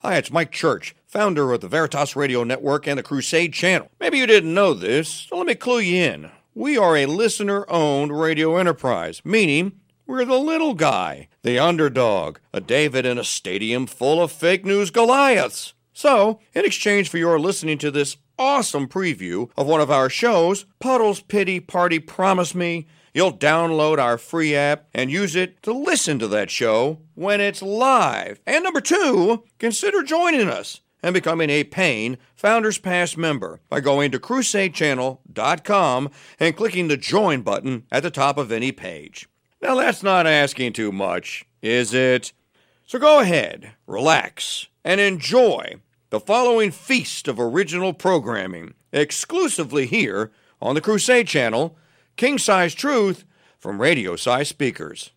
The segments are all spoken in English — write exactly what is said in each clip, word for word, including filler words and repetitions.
Hi, it's Mike Church, founder of the Veritas Radio Network and the Crusade Channel. Maybe you didn't know this, so let me clue you in. We are a listener-owned radio enterprise, meaning we're the little guy, the underdog, a David in a stadium full of fake news Goliaths. So, in exchange for your listening to this awesome preview of one of our shows, Puddle's Pity Party Promise Me, you'll download our free app and use it to listen to that show when it's live. And number two, consider joining us and becoming a paying Founders Pass member by going to crusade channel dot com and clicking the join button at the top of any page. Now that's not asking too much, is it? So go ahead, relax, and enjoy the following feast of original programming exclusively here on the Crusade Channel, King Size Truth from Radio Size Speakers.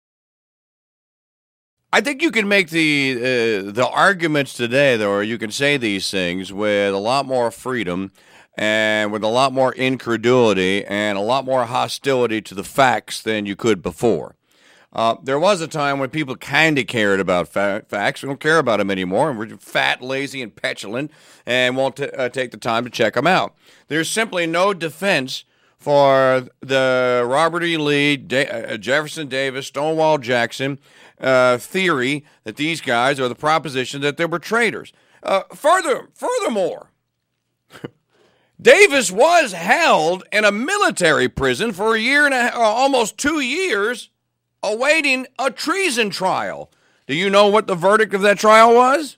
I think you can make the uh, the arguments today, though, or you can say these things with a lot more freedom and with a lot more incredulity and a lot more hostility to the facts than you could before. Uh, there was a time when people kind of cared about fa- facts. We don't care about them anymore, and we're fat, lazy, and petulant and won't t- uh, take the time to check them out. There's simply no defense for the Robert E. Lee, da- uh, Jefferson Davis, Stonewall Jackson uh, theory that these guys are the proposition that they were traitors. Uh, further, furthermore, Davis was held in a military prison for a year and a half, almost two years, awaiting a treason trial. Do you know what the verdict of that trial was?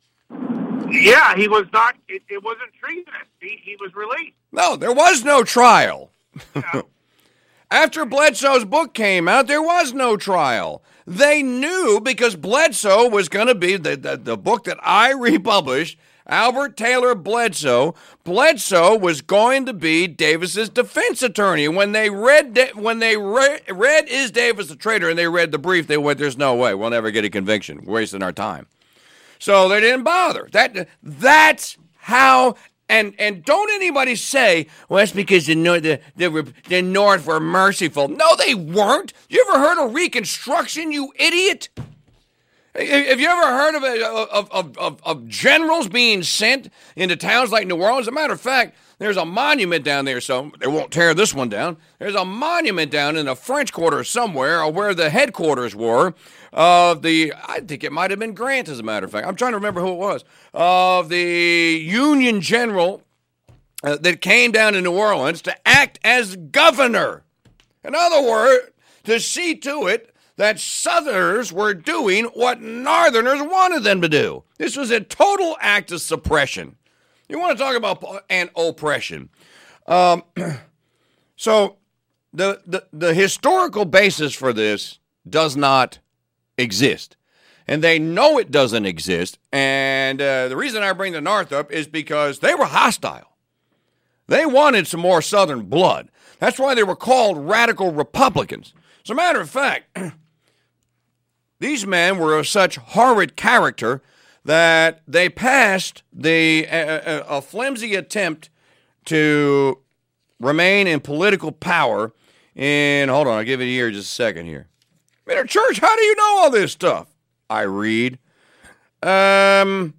Yeah, he was not, it, it wasn't treasonous. He, he was released. No, there was no trial. Yeah. After Bledsoe's book came out, there was no trial. They knew because Bledsoe was going to be the, the, the book that I republished, Albert Taylor Bledsoe. Bledsoe was going to be Davis's defense attorney. When they read when they re- read Is Davis a traitor and they read the brief, they went, "There's no way. We'll never get a conviction. We're wasting our time." So they didn't bother. That that's how. And and don't anybody say, well, that's because the North, the, the, the North were merciful. No, they weren't. You ever heard of Reconstruction, you idiot? Have you ever heard of, of, of, of, of generals being sent into towns like New Orleans? As a matter of fact, there's a monument down there, so they won't tear this one down. There's a monument down in the French Quarter somewhere where the headquarters were of the, I think it might have been Grant, as a matter of fact. I'm trying to remember who it was, of the Union general uh, that came down to New Orleans to act as governor. In other words, to see to it that Southerners were doing what Northerners wanted them to do. This was a total act of suppression. You want to talk about an oppression. Um, so the, the the historical basis for this does not exist. And they know it doesn't exist. And uh, the reason I bring the North up is because they were hostile. They wanted some more Southern blood. That's why they were called radical Republicans. As a matter of fact, these men were of such horrid character that they passed the uh, a flimsy attempt to remain in political power in, hold on, I'll give it a year, just a second here. Mister Church, how do you know all this stuff? I read. Um,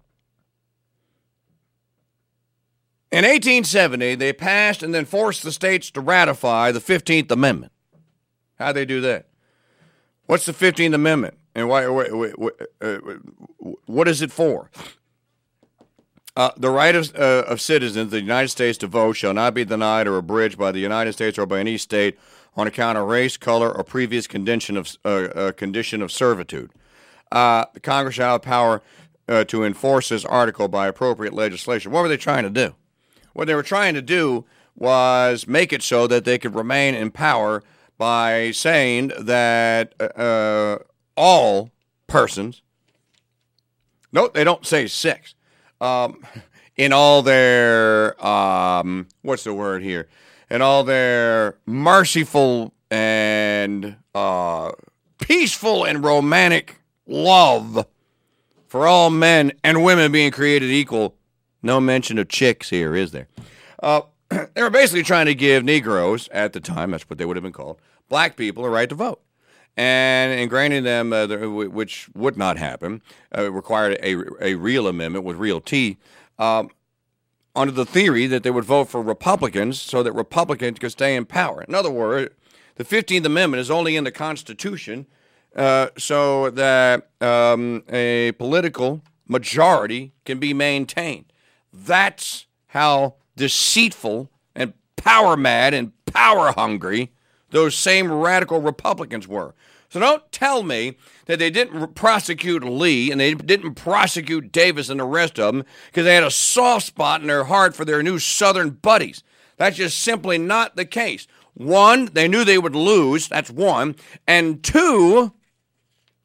in eighteen seventy, they passed and then forced the states to ratify the fifteenth Amendment. How'd they do that? What's the fifteenth Amendment? And why? Why, why, why uh, what is it for? Uh, the right of, uh, of citizens of the United States to vote shall not be denied or abridged by the United States or by any state on account of race, color, or previous condition of uh, uh, condition of servitude. Uh, the Congress shall have power uh, to enforce this article by appropriate legislation. What were they trying to do? What they were trying to do was make it so that they could remain in power by saying that uh, all persons, no, they don't say sex, um, in all their, um, what's the word here, in all their merciful and uh, peaceful and romantic love for all men and women being created equal. No mention of chicks here, is there? Uh, they were basically trying to give Negroes, at the time, that's what they would have been called, black people, a right to vote. and, and granting them, uh, the, which would not happen, uh, required a, a real amendment with real T, um, under the theory that they would vote for Republicans so that Republicans could stay in power. In other words, the fifteenth Amendment is only in the Constitution uh, so that um, a political majority can be maintained. That's how deceitful and power mad and power hungry those same radical Republicans were. So don't tell me that they didn't prosecute Lee and they didn't prosecute Davis and the rest of them because they had a soft spot in their heart for their new Southern buddies. That's just simply not the case. One, they knew they would lose. That's one. And two,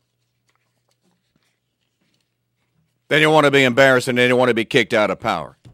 they didn't want to be embarrassed and they didn't want to be kicked out of power.